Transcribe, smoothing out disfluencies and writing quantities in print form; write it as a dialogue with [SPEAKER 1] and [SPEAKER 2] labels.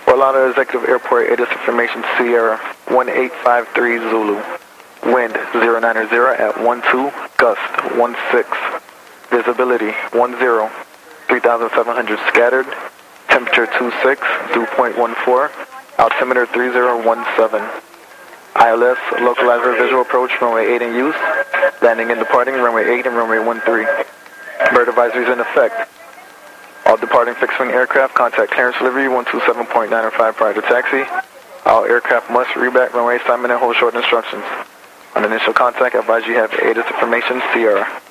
[SPEAKER 1] Orlando Executive Airport, ATIS information Sierra 1853 Zulu. Wind 090 at 12, gust 16. Visibility 10, 3,700 scattered. Temperature 26, dew point 14. Altimeter 3017. ILS, localizer visual approach, runway 8 in use. Landing and departing, runway 8 and runway 13. Bird advisories in effect. All departing fixed-wing aircraft, contact clearance delivery 127.905 prior to taxi. All aircraft must reback runway assignment and hold short instructions. On initial contact, advise you have ATIS information, Sierra.